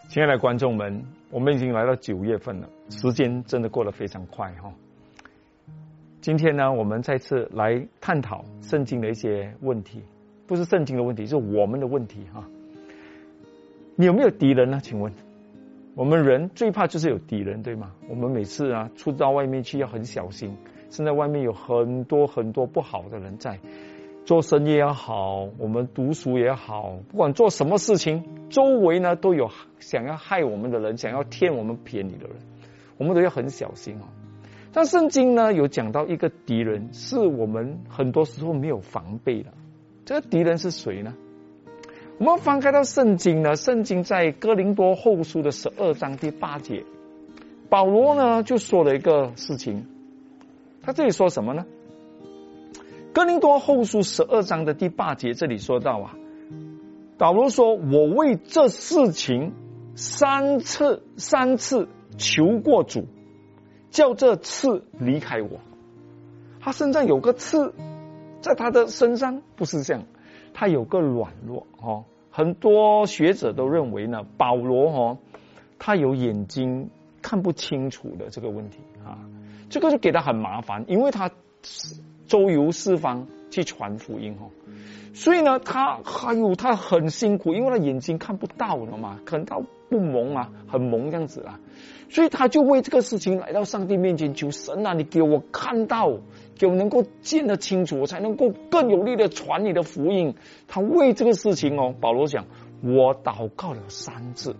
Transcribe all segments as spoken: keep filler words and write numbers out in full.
亲爱的观众们，我们已经来到九月份了，时间真的过得非常快哈。今天呢，我们再次来探讨圣经的一些问题，不是圣经的问题，是我们的问题哈。你有没有敌人呢？请问，我们人最怕就是有敌人，对吗？我们每次啊出到外面去要很小心，现在外面有很多很多不好的人在。做生意也好，我们读书也好，不管做什么事情，周围呢都有想要害我们的人，想要骗我们便宜的人，我们都要很小心哦。但圣经呢有讲到一个敌人，是我们很多时候没有防备的。这个敌人是谁呢？我们翻开到圣经呢，圣经在哥林多后书的十二章第八节，保罗呢就说了一个事情，他这里说什么呢？哥林多后书十二章的第八节，这里说到啊，保罗说：“我为这事情三次三次求过主，叫这刺离开我。”他身上有个刺，在他的身上不是这样，他有个软弱哦。很多学者都认为呢，保罗哦，他有眼睛看不清楚的这个问题啊，这个就给他很麻烦，因为他周游四方去传福音哦，所以呢，他还有他很辛苦，因为他眼睛看不到了嘛，看到不蒙啊，很蒙这样子啊，所以他就为这个事情来到上帝面前求神啊，你给我看到，给我能够见得清楚，我才能够更有力的传你的福音。他为这个事情哦，保罗讲，我祷告了三次，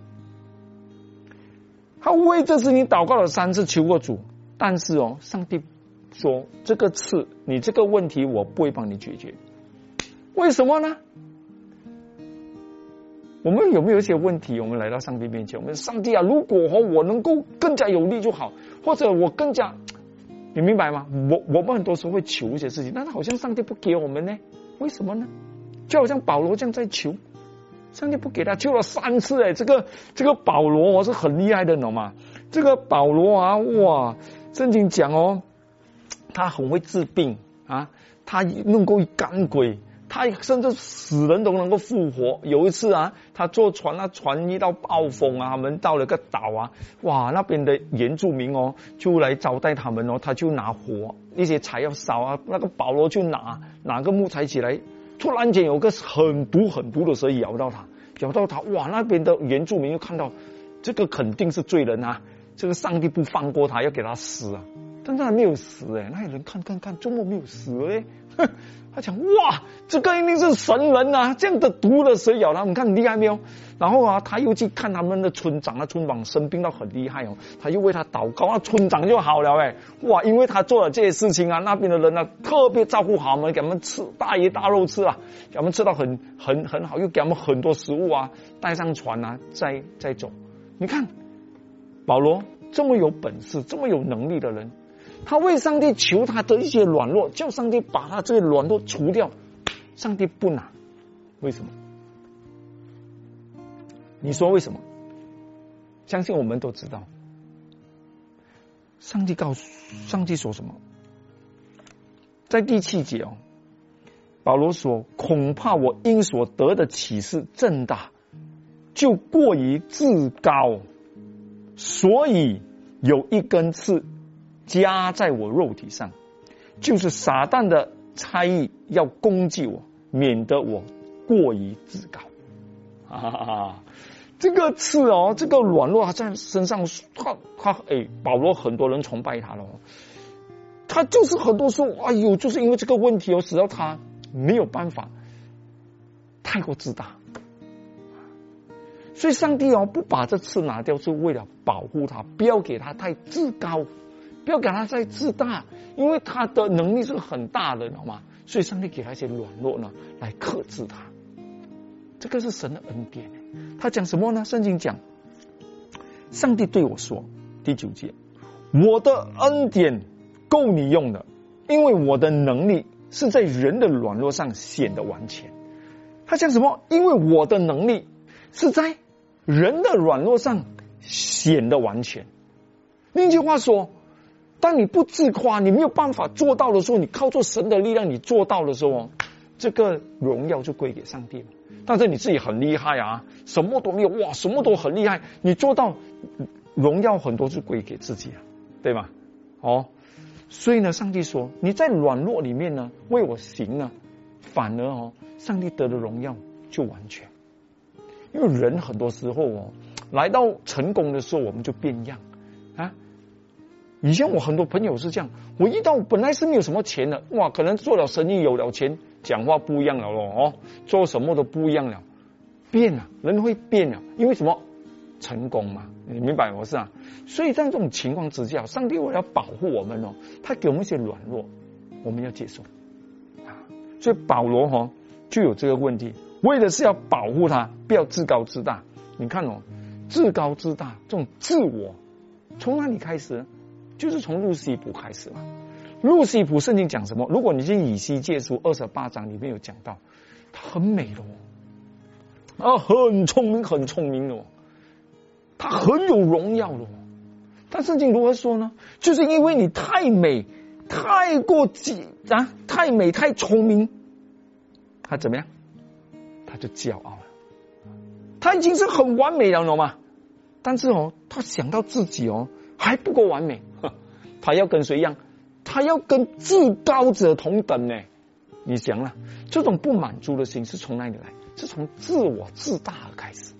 他为这事情祷告了三次，求过主，但是哦，上帝说这个刺，你这个问题我不会帮你解决。为什么呢？我们有没有一些问题，我们来到上帝面前，我们上帝啊，如果我能够更加有力就好，或者我更加，你明白吗？我我们很多时候会求一些事情，但是好像上帝不给我们呢，为什么呢？就好像保罗这样在求，上帝不给他，求了三次哎，这个这个保罗哦是很厉害的，懂吗？这个保罗啊，哇，圣经讲哦，他很会治病啊，他能够赶鬼，他甚至死人都能够复活。有一次啊，他坐船啊，船遇到暴风啊，他们到了个岛啊，哇，那边的原住民哦，就来招待他们哦，他就拿火一些柴要烧啊，那个保罗就拿拿个木材起来，突然间有个很毒很毒的蛇咬到他，咬到他，哇，那边的原住民就看到这个肯定是罪人啊，这个上帝不放过他，要给他死啊。但是他没有死哎，那有人看看看，周末没有死哎，他讲哇，这个一定是神人啊，这样的毒的蛇咬他，你看很厉害没有？然后啊，他又去看他们的村长啊，村长生病到很厉害哦，他又为他祷告，那村长就好了哎，哇，因为他做了这些事情啊，那边的人呢、啊、特别照顾好他们，给他们吃大鱼大肉吃啊，给他们吃到很很很好，又给他们很多食物啊，带上船啊，再再走。你看保罗这么有本事，这么有能力的人。他为上帝求他的一些软弱，叫上帝把他这些软弱除掉，上帝不拿，为什么？你说为什么？相信我们都知道，上帝告诉上帝说什么？在第七节哦，保罗说：“恐怕我因所得的启示正大，就过于自高，所以有一根刺加在我肉体上，就是撒旦的差役要攻击我，免得我过于自高。”啊，这个刺哦，这个软弱在身上，他他哎，保罗很多人崇拜他了，他就是很多时候，哎呦，就是因为这个问题哦，使到他没有办法，太过自大。所以上帝哦，不把这刺拿掉，是为了保护他，不要给他太自高。不要给他再自大，因为他的能力是很大的，知道吗？所以上帝给他一些软弱呢，来克制他。这个是神的恩典。他讲什么呢？圣经讲，上帝对我说，第九节，我的恩典够你用的，因为我的能力是在人的软弱上显得完全。他讲什么？因为我的能力是在人的软弱上显得完全。另一句话说，当你不自夸，你没有办法做到的时候，你靠着神的力量你做到的时候， 这个荣耀就归给上帝了。但是你自己很厉害啊，什么都没有，哇，什么都很厉害，你做到荣耀很多就归给自己了，对吗？哦，所以呢，上帝说你在软弱里面呢为我行呢，反而哦，上帝得的荣耀就完全。因为人很多时候哦，来到成功的时候我们就变样啊。以前我很多朋友是这样，我遇到本来是没有什么钱的，哇，可能做了生意有了钱，讲话不一样了咯，哦，做什么都不一样了，变了，人会变了，因为什么？成功嘛，你明白我是啊？所以在这种情况之下，上帝为了保护我们哦，他给我们一些软弱，我们要接受啊。所以保罗哈、哦、就有这个问题，为的是要保护他，不要自高自大。你看哦，自高自大这种自我，从哪里开始呢？就是从路西卜开始嘛。路西卜圣经讲什么？如果你去以西结书二十八章里面有讲到，他很美的哦，啊，很聪明，很聪明的哦，他很有荣耀的哦。但圣经如何说呢？就是因为你太美，太过极啊，太美太聪明，他怎么样？他就骄傲了。他已经是很完美了，懂吗？但是哦，他想到自己哦还不够完美，他要跟谁一样？他要跟至高者同等呢？你想了，这种不满足的心是从哪里来？是从自我自大而开始。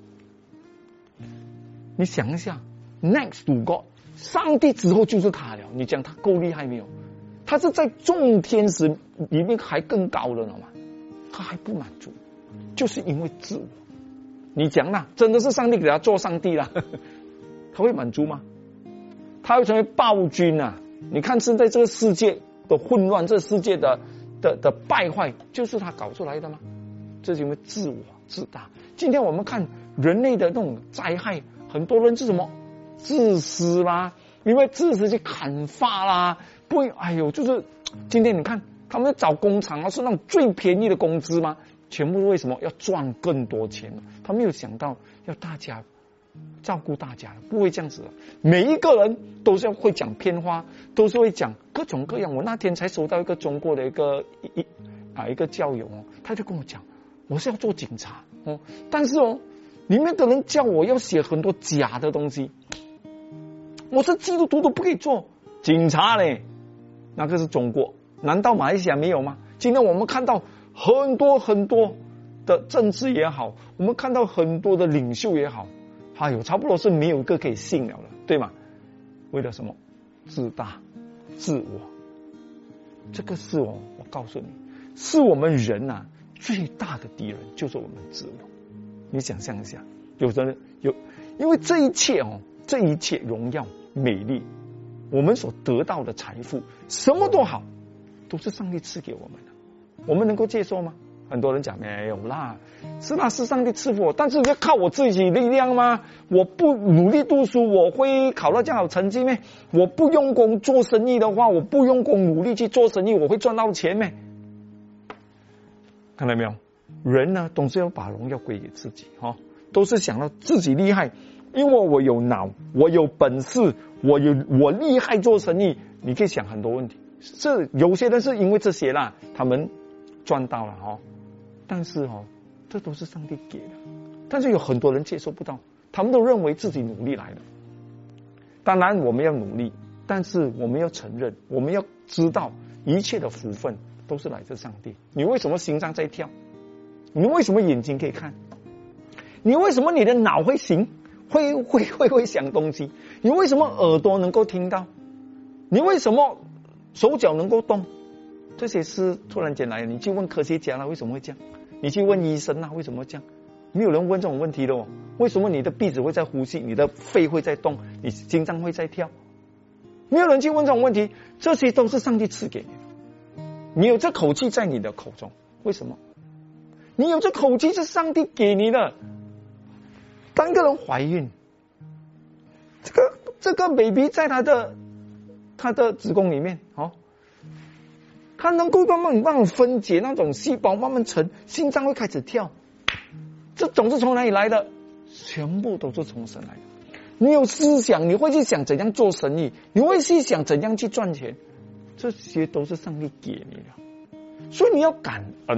你想一下 ，next to God， 上帝之后就是他了。你讲他够厉害没有？他是在众天使里面还更高的了嘛？他还不满足，就是因为自我。你讲啦，真的是上帝给他做上帝啦，他会满足吗？他会成为暴君啊！你看现在这个世界的混乱，这个世界的的的败坏，就是他搞出来的吗？这是因为自我自大。今天我们看人类的那种灾害，很多人是什么自私啦，因为自私去砍伐啦，不会，哎呦，就是今天你看他们找工厂啊，是那种最便宜的工资吗？全部为什么要赚更多钱呢？他没有想到要大家照顾大家，不会这样子的。每一个人都是会讲偏话，都是会讲各种各样。我那天才收到一个中国的一个一啊一个教友哦，他就跟我讲，我是要做警察哦，但是哦，里面的人叫我要写很多假的东西，我是基督徒都不可以做警察嘞。那个是中国，难道马来西亚没有吗？今天我们看到很多很多的政治也好，我们看到很多的领袖也好，哎呦，差不多是没有一个可以信了了，对吗？为了什么？自大、自我，这个是哦，我告诉你，是我们人啊最大的敌人，就是我们自我。你想象一下，有的人有，因为这一切哦，这一切荣耀、美丽，我们所得到的财富，什么都好，都是上帝赐给我们的，我们能够接受吗？很多人讲没有啦，是那是上帝赐福我，但是要靠我自己力量吗？我不努力读书，我会考到这样好成绩咩？我不用功做生意的话，我不用功努力去做生意，我会赚到钱咩？看到没有？人呢，总是要把荣耀归给自己，哈、哦，都是想到自己厉害，因为我有脑，我有本事，我有我厉害做生意，你可以想很多问题。是有些人是因为这些啦，他们赚到了哈。但是哦，这都是上帝给的，但是有很多人接受不到，他们都认为自己努力来的。当然我们要努力，但是我们要承认，我们要知道一切的福分都是来自上帝。你为什么心脏在跳？你为什么眼睛可以看？你为什么你的脑会行，会会会会想东西？你为什么耳朵能够听到？你为什么手脚能够动？这些是突然间来的，你去问科学家了，为什么会这样？你去问医生啊，为什么这样？没有人问这种问题的哦。为什么你的鼻子会在呼吸，你的肺会在动，你心脏会在跳？没有人去问这种问题，这些都是上帝赐给你的。你有这口气在你的口中，为什么？你有这口气是上帝给你的。当一个人怀孕，这个这个 baby 在他的他的子宫里面，哦。它能够慢慢慢慢分解那种细胞，慢慢成，心脏会开始跳。这种是从哪里来的？全部都是从神来的。你有思想，你会去想怎样做生意，你会去想怎样去赚钱，这些都是上帝给你的。所以你要感恩，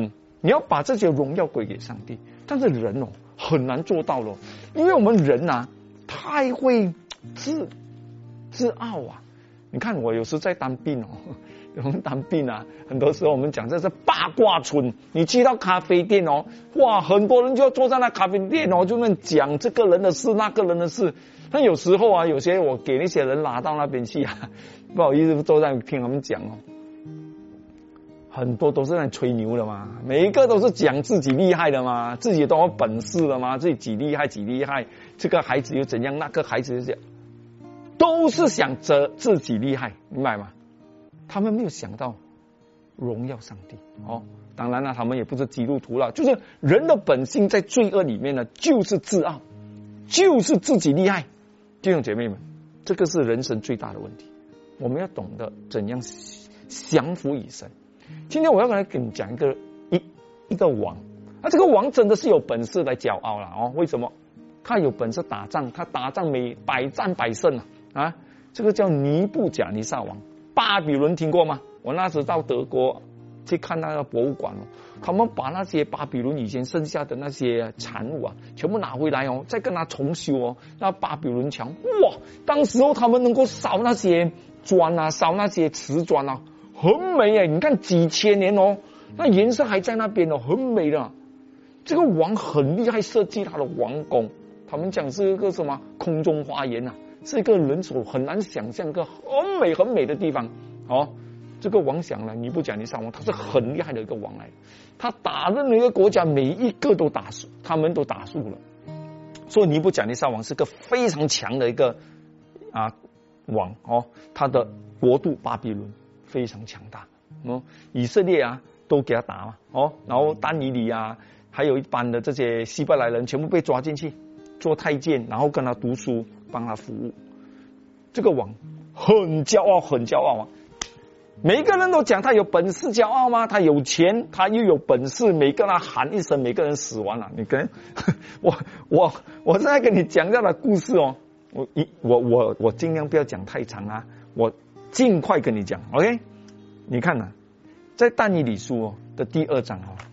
你要把这些荣耀归给上帝。但是人哦很难做到了，因为我们人啊太会自自傲啊。你看我有时在当兵哦，我们当兵啊，很多时候我们讲这是八卦村。你去到咖啡店哦，哇，很多人就要坐在那咖啡店哦，就能讲这个人的事那个人的事。但有时候啊，有些我给那些人拉到那边去啊，不好意思坐在听他们讲哦，很多都是在吹牛的嘛，每一个都是讲自己厉害的嘛，自己都有本事的嘛，自己几厉害几厉害，这个孩子又怎样，那个孩子又怎样，都是想着自己厉害，明白吗？他们没有想到荣耀上帝哦。当然了，他们也不是基督徒了，就是人的本性在罪恶里面呢，就是自傲，就是自己厉害。弟兄姐妹们，这个是人生最大的问题。我们要懂得怎样降服于神。今天我要来跟你讲一个一一个王，那这个王真的是有本事来骄傲了哦。为什么？他有本事打仗，他打仗每百战百胜啊啊！这个叫尼布甲尼撒王。巴比伦听过吗？我那时到德国去看那个博物馆哦，他们把那些巴比伦以前剩下的那些产物啊，全部拿回来哦，再跟他重修哦。那巴比伦墙，哇，当时候他们能够烧那些砖啊，烧那些瓷砖啊，很美哎！你看几千年哦，那颜色还在那边哦，很美的。这个王很厉害，设计他的王宫，他们讲是一个什么空中花园啊，是一个人所很难想象一个很美很美的地方哦。这个王想了，尼布甲尼撒王，他是很厉害的一个王来，他打任何一个国家，每一个都打输，他们都打输了。所以尼布甲尼撒王是个非常强的一个啊王哦，他的国度巴比伦非常强大哦，以色列啊都给他打嘛哦，然后但以理啊，还有一般的这些希伯来人全部被抓进去做太监，然后跟他读书，帮他服务。这个王很骄傲，很骄傲啊！每一个人都讲他有本事，骄傲吗？他有钱，他又有本事，每个人喊一声，每个人死完了。你跟我我我现在跟你讲这样的故事哦，我一我我我尽量不要讲太长啊，我尽快跟你讲 ，OK？ 你看呐、啊，在但以理书哦的第二章哦，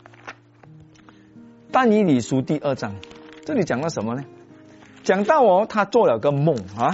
但以理书第二章，这里讲到什么呢？讲到哦，他做了个梦啊。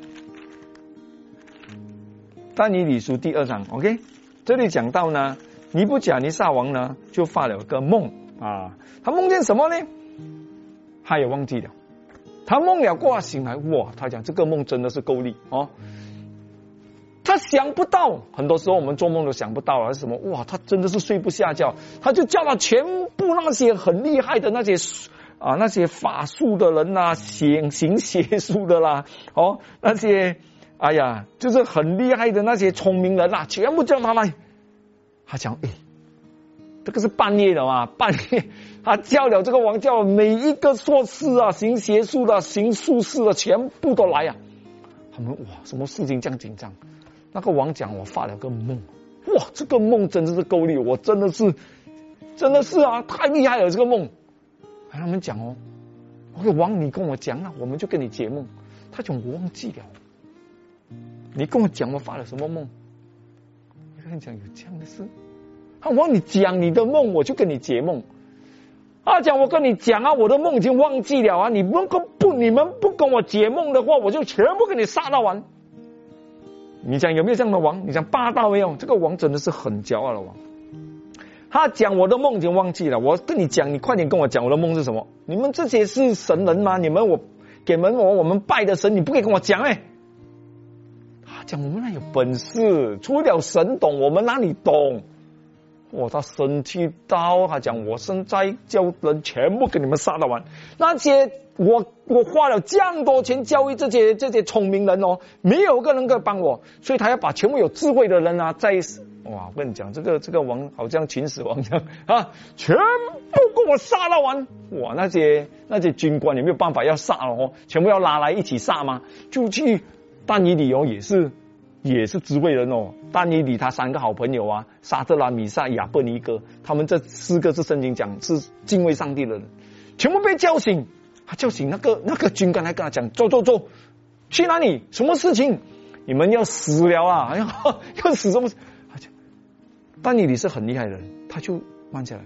但以理书第二章 ，OK， 这里讲到呢，尼布甲尼撒王呢就发了个梦啊，他梦见什么呢？他也忘记了，他梦了过醒来，哇，他讲这个梦真的是够力哦，他想不到，很多时候我们做梦都想不到啊，是什么？哇，他真的是睡不下觉，他就叫他全部那些很厉害的那些啊那些法术的人呐、啊，行行邪术的啦，哦，那些。哎呀，就是很厉害的那些聪明人啊，全部叫他来。他讲，哎，这个是半夜的嘛，半夜他叫了这个王，叫每一个硕士啊、行邪术的、行术士的，全部都来啊。他们哇，什么事情这样紧张？那个王讲，我发了个梦，哇，这个梦真的是够力，我真的是，真的是啊，太厉害了这个梦。他们讲哦，我说王，你跟我讲啊，我们就跟你解梦。他讲我忘记了。你跟我讲我发了什么梦？我跟你讲有这样的事。他说你讲你的梦，我就跟你解梦。啊，讲我跟你讲啊，我的梦已经忘记了啊，你们不你们不跟我解梦的话，我就全部给你杀到完。你讲有没有这样的王？你讲霸道没有？这个王真的是很骄傲的王。他讲我的梦已经忘记了，我跟你讲，你快点跟我讲我的梦是什么？你们这些是神人吗？你们我给们我我们拜的神，你不可以跟我讲哎、欸。讲我们那有本事，除了神懂，我们哪里懂？哇，他生气到他讲，我现在叫人全部给你们杀了完。那些我我花了这样多钱教育这些这些聪明人哦，没有一个人可以帮我，所以他要把全部有智慧的人啊，在哇，我跟你讲，这个这个王好像秦始皇这样啊，全部给我杀了完。哇，那些那些军官也没有办法要杀了哦，全部要拉来一起杀吗？就去。但以理哦也是也是智慧人哦，但以理他三个好朋友啊，沙特拉、米撒、亚伯尼哥，他们这四个是圣经讲是敬畏上帝的人，全部被叫醒。他叫醒那个那个军官，还跟他讲：走走走，去哪里？什么事情？你们要死了啊！哎呀，要死什么？他讲，但以理是很厉害的人，他就慢下来。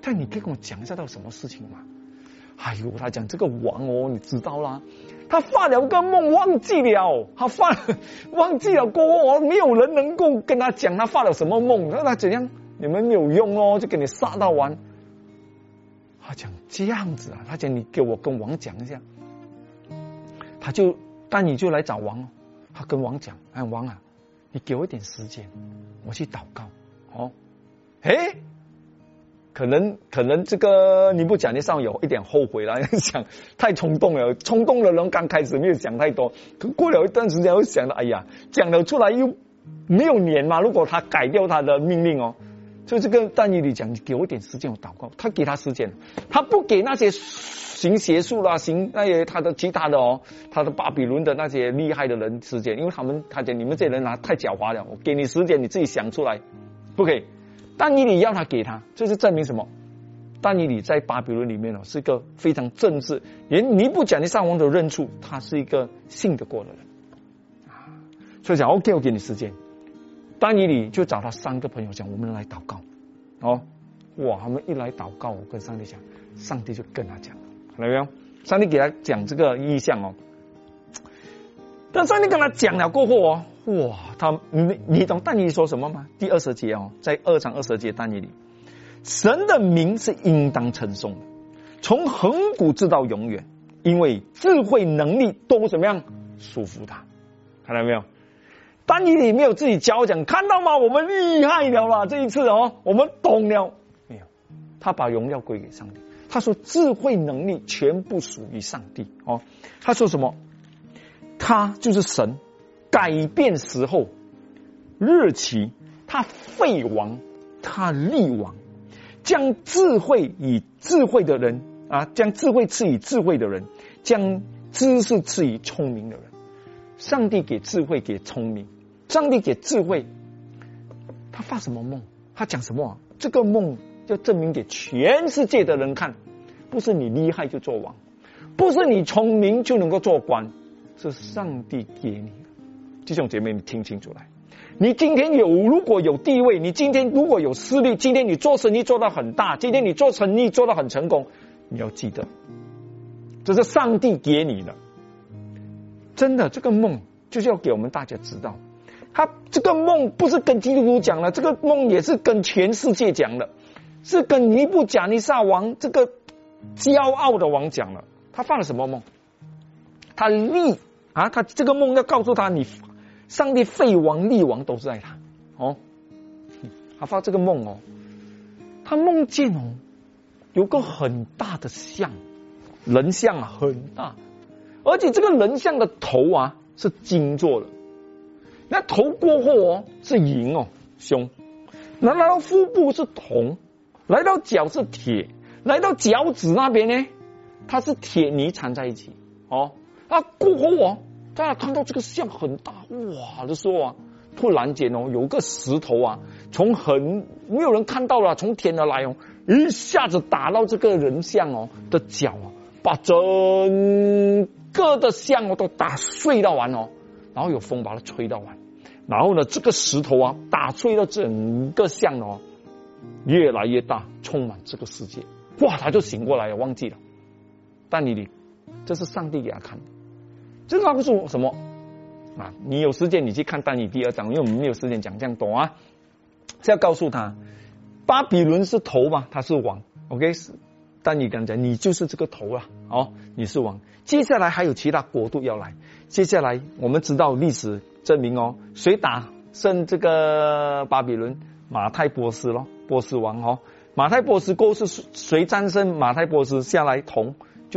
但你可以跟我讲一下到底什么事情吗？哎呦，他讲这个王哦，你知道啦，他发了个梦忘记了，他发忘记了过后哦，没有人能够跟他讲他发了什么梦，那他怎样？你们没有用哦，就给你杀到完。他讲这样子啊，他讲你给我跟王讲一下，他就但你就来找王，他跟王讲，哎王啊，你给我一点时间，我去祷告哦。哎，可能可能这个尼布甲尼撒王有一点后悔了，想太冲动了，冲动的人刚开始没有想太多，可过了一段时间又想到，哎呀，讲了出来又没有撵嘛，如果他改掉他的命令哦。所以这个但以理讲，你给我一点时间，我祷告。他给他时间，他不给那些行邪术啦、行那些他的其他的哦，他的巴比伦的那些厉害的人时间，因为他们他讲你们这些人啊太狡猾了，我给你时间，你自己想出来，不可以。但以理要他给他，这是证明什么？但以理在巴比伦里面哦，是一个非常正直，连尼布甲尼撒王都认出他是一个信得过的人啊。所以讲 OK， 我给你时间。但以理就找他三个朋友讲，我们来祷告哦。哇，他们一来祷告，我跟上帝讲，上帝就跟他讲，看到没有？上帝给他讲这个意象哦。但上帝跟他讲了过后哦，哇，他你你懂但以理说什么吗？第二十节哦，在二章二十节但以理，神的名是应当称颂的，从亘古直到永远，因为智慧能力都怎么样束缚他，看到没有？但以理没有自己骄傲讲，看到吗？我们厉害了啦！这一次哦，我们懂了没有？他把荣耀归给上帝。他说智慧能力全部属于上帝哦。他说什么？他就是神，改变时候日期，他废王，他立王，将智慧以智慧的人啊，将智慧赐予智慧的人，将知识赐予聪明的人。上帝给智慧，给聪明。上帝给智慧，他发什么梦？他讲什么、啊？这个梦要证明给全世界的人看，不是你厉害就做王，不是你聪明就能够做官，是上帝给你的。弟兄姐妹，你听清楚来，你今天有如果有地位，你今天如果有势力，今天你做生意做到很大，今天你做生意做到很成功，你要记得，这是上帝给你的。真的，这个梦就是要给我们大家知道。他这个梦不是跟基督徒讲了，这个梦也是跟全世界讲的，是跟尼布甲尼撒王这个骄傲的王讲了。他发了什么梦？他立啊，他这个梦要告诉他，你上帝废王立王都是在他哦。他发这个梦哦，他梦见哦有个很大的像，人像啊很大，而且这个人像的头啊是金做的。那头过后哦是银哦胸，来到腹部是铜，来到脚是铁，来到脚趾那边呢，它是铁泥缠在一起哦。啊过后哦，大家看到这个像很大哇的时候啊，突然间哦有个石头啊，从很没有人看到了，从天而来哦，一下子打到这个人像哦的脚啊，把整个的像哦都打碎到完哦。然后有风把它吹到完，然后呢，这个石头啊，打碎了整个像哦，越来越大，充满这个世界。哇，他就醒过来了，忘记了。但以理，这是上帝给他看的，这告诉我什么？啊，你有时间你去看但以理第二章，因为我们没有时间讲这样多啊。是要告诉他，巴比伦是头嘛，他是王。OK， 但以理刚讲，你就是这个头了，哦，你是王。接下来还有其他国度要来。接下来我们知道历史证明哦，谁打胜这个巴比伦？马太波斯咯，波斯王哦。马太波斯过后是谁战胜马太波斯下来同？就是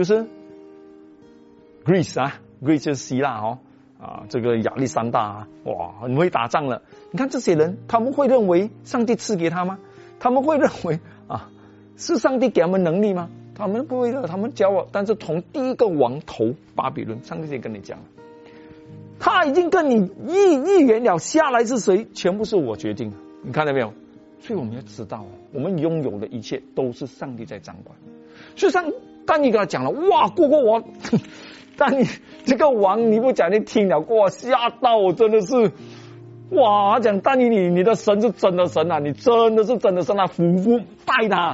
Greece 啊 ，Greece 就是希腊哦，啊，这个亚历山大啊，哇，很会打仗了。你看这些人，他们会认为上帝赐给他吗？他们会认为啊，是上帝给他们能力吗？他们不会的，他们骄傲。但是从第一个王头巴比伦，上帝先跟你讲了，他已经跟你预预言了，下来是谁，全部是我决定的。你看到没有？所以我们要知道，我们拥有的一切都是上帝在掌管。所以上但你跟他讲了，哇，过过我，但你这个王尼布甲尼听了过，吓到我，真的是，哇！讲但你你你的神是真的神啊，你真的是真的神啊，服服拜他。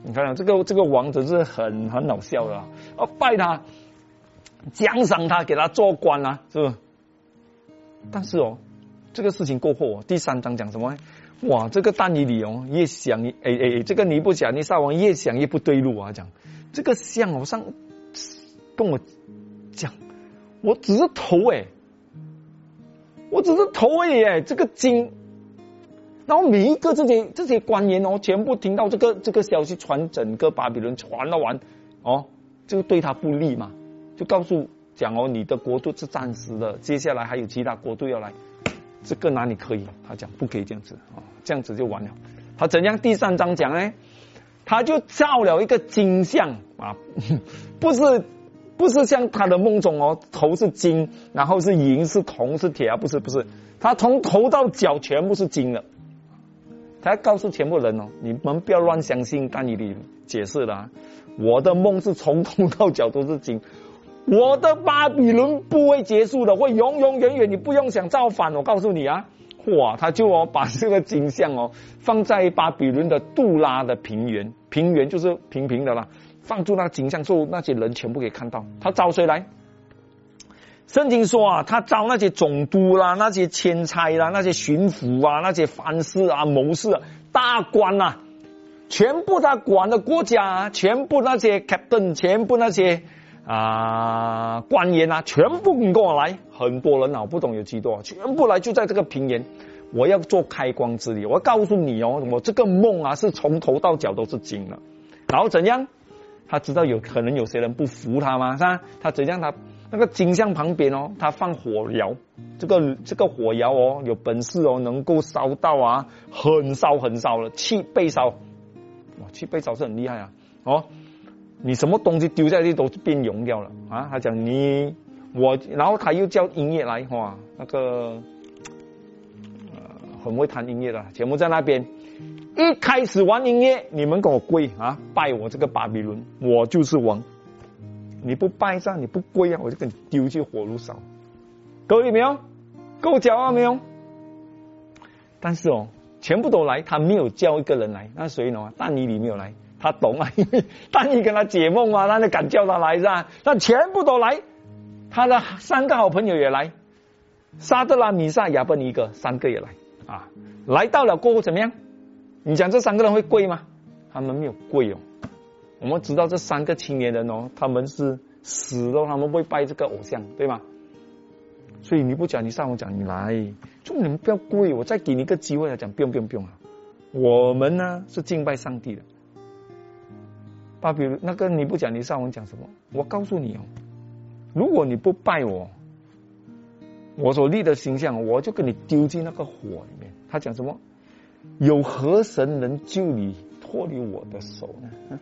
你看、啊、这个这个王者是很很好笑的啊，哦拜他，奖赏他，给他做官啊，是不是？但是哦，这个事情过后、哦，第三章讲什么？哇，这个但以理哦，越想哎哎，这个尼布甲尼撒王越想越不对路啊，讲这个像好像跟我讲，我只是头哎，我只是头而已哎，这个金。然后每一个这些这些官员哦，全部听到这个这个消息传整个巴比伦传了完哦，这个对他不利嘛，就告诉讲哦，你的国度是暂时的，接下来还有其他国度要来，这个哪里可以？他讲不可以这样子啊、哦，这样子就完了。他怎样？第三章讲呢，他就造了一个金像啊，不是不是像他的梦中哦，头是金，然后是银是铜是铁啊，不是不是，他从头到脚全部是金的。他要告诉全部人哦，你们不要乱相信但以理解释的、啊，我的梦是从头到脚都是金，我的巴比伦不会结束的，会永永远远，你不用想造反，我告诉你啊，哇，他就哦把这个金像哦放在巴比伦的杜拉的平原，平原就是平平的啦，放住那个金像，之后那些人全部可以看到，他招谁来？圣经说啊，他招那些总督啦、那些钦差啦、那些巡抚啊、那些藩士啊、谋士啊、大官啊，全部他管的国家、啊，全部那些 captain， 全部那些啊、呃、官员啊，全部跟我来，很多人啊，我不懂有几多，全部来就在这个平原，我要做开光之礼，我要告诉你哦，我这个梦啊是从头到脚都是金的，然后怎样？他知道有可能有些人不服他吗？是吧？他怎样？他那个金像旁边哦，他放火窑，这个这个火窑哦，有本事哦，能够烧到啊，很烧很烧了，七倍烧，哇，七倍烧是很厉害啊！哦，你什么东西丢下去都变熔掉了啊！他讲你我，然后他又叫音乐来，哇，那个呃很会弹音乐的，全部在那边。一开始玩音乐，你们给我跪啊，拜我这个巴比伦，我就是王。你不拜上，你不跪啊，我就给你丢去火炉烧。够力没有？够骄傲没有？但是哦，全部都来，他没有叫一个人来，那谁呢？但以理没有来，他懂啊，因为但以理跟他解梦啊，他就敢叫他来是吧？但全部都来，他的三个好朋友也来，沙德拉、米萨、亚伯尼哥三个也来啊，来到了过后怎么样？你讲这三个人会跪吗？他们没有跪哦。我们知道这三个青年人哦，他们是死了，他们会拜这个偶像，对吗？所以你不讲，你上午讲，你来，就你们不要跪，我再给你一个机会来讲，不用不用不用了。我们呢是敬拜上帝的。巴比伦那个你不讲，你上午讲什么？我告诉你哦，如果你不拜我，我所立的形象，我就给你丢进那个火里面。他讲什么？有何神能救你脱离我的手呢？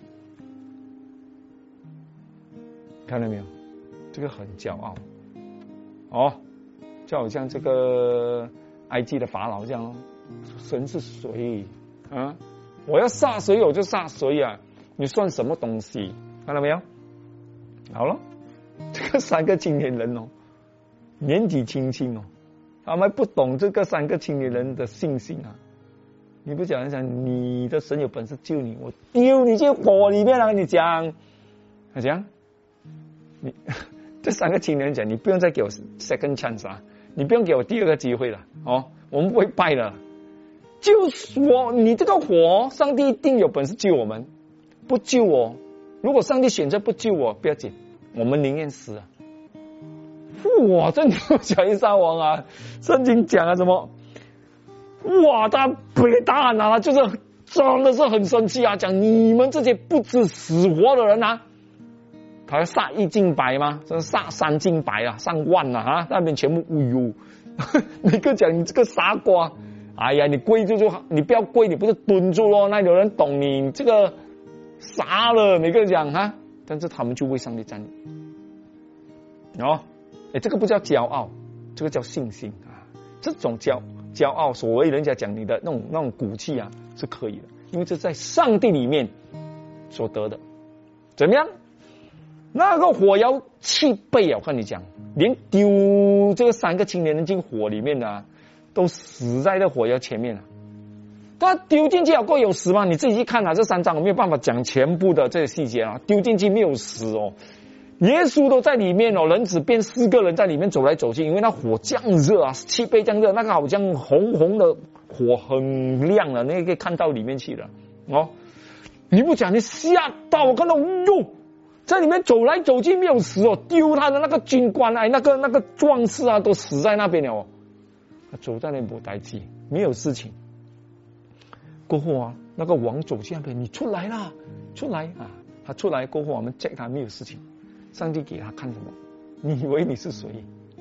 看到没有？这个很骄傲哦，就好像这个埃及的法老这样，神是谁啊？我要杀谁我就杀谁啊！你算什么东西？看到没有？好了，这个三个青年人哦，年纪轻轻哦，他们不懂这个三个青年人的信心啊。你不讲一讲，你的神有本事救你，我丢你进火里面了。跟你讲，他讲，你这三个青年人讲，你不用再给我 second chance 啊，你不用给我第二个机会了哦，我们不会败的。救我，你这个火，上帝一定有本事救我们，不救我，如果上帝选择不救我，不要紧，我们宁愿死啊。哇，这你不讲一撒王啊，圣经讲啊什么？哇，他别大喊啊，就是真的是很生气啊！讲你们这些不知死活的人啊，他要杀一儆百吗？这杀三儆百啊，上万啊！啊，那边全部哎呦，每个讲你这个傻瓜，哎呀，你跪住就好，你不要跪，你不是蹲住咯？那有人懂你这个傻了，每个讲啊，但是他们就为上帝站立。哦，哎，这个不叫骄傲，这个叫信心啊，这种骄傲。骄傲，所谓人家讲你的那种那种骨气啊，是可以的，因为这在上帝里面所得的。怎么样？那个火窑七倍啊！我跟你讲，连丢这个三个青年人进火里面的、啊，都死在这火窑前面了、啊。 他丢进去有够有死吗？你自己去看啊，这三章我没有办法讲全部的这个细节啊。丢进去没有死哦，耶稣都在里面哦，人子变四个人在里面走来走去，因为那火这样热啊，气杯这样热，那个好像红红的火很亮了，那个可以看到里面去了哦。你不讲，你吓到我看到哟，在里面走来走去没有死哦，丢他的那个军官哎，那个那个壮士啊，都死在那边了哦。他走在那没代志，没有事情。过后啊，那个王走进来，你出来啦，出来啊！他出来过后，我们 check 他没有事情。上帝给他看什么？你以为你是谁？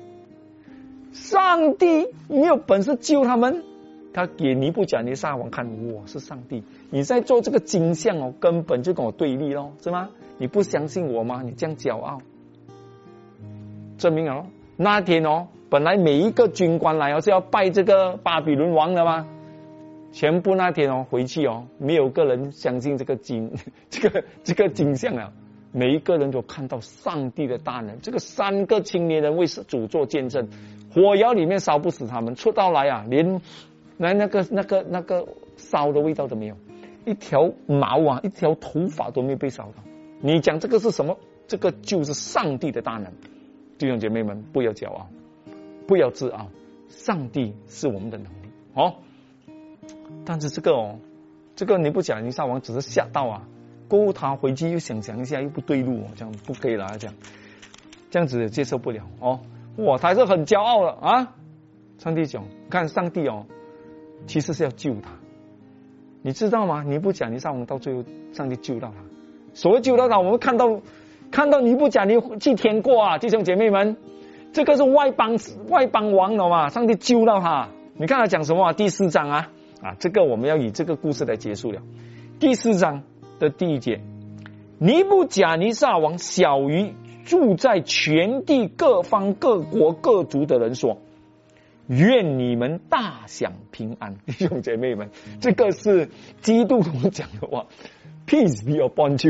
上帝没有本事救他们，他给尼布甲尼撒王看，我是上帝。你在做这个金像哦，根本就跟我对立咯，是吗？你不相信我吗？你这样骄傲，证明了那天哦，本来每一个军官来哦是要拜这个巴比伦王的吗？全部那天哦回去哦，没有个人相信这个金这个这个金像啊，每一个人都看到上帝的大能。这个三个青年人为主做见证，火窑里面烧不死他们，出到来啊，连那那个那个那个烧的味道都没有，一条毛啊，一条头发都没有被烧到。你讲这个是什么？这个就是上帝的大能。弟兄姐妹们，不要骄傲，不要自傲，上帝是我们的能力哦。但是这个哦，这个尼布甲尼撒王只是吓到啊，过后他回去又想想一下，又不对路哦，这样不可以了，这样这样子接受不了哦。哇，他还是很骄傲了啊！上帝讲，看上帝哦，其实是要救他，你知道吗？尼布甲尼撒王到最后，上帝救到他。所谓救到他，我们看到看到尼布甲尼去天过啊，弟兄姐妹们，这个是外邦外邦王了嘛？上帝救到他，你看他讲什么、啊？第四章啊。啊，这个我们要以这个故事来结束了。第四章的第一节，尼布甲尼撒王小于住在全地各方各国各族的人说：“愿你们大享平安。”弟兄姐妹们，这个是基督徒讲的话 ，Peace be upon you 。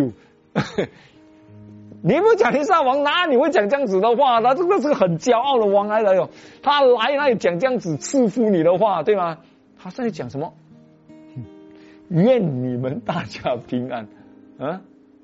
尼布甲尼撒王哪里会讲这样子的话？他这个是个很骄傲的王来的哟，他来那里讲这样子赐福你的话，对吗？他在讲什么？愿你们大家平安啊！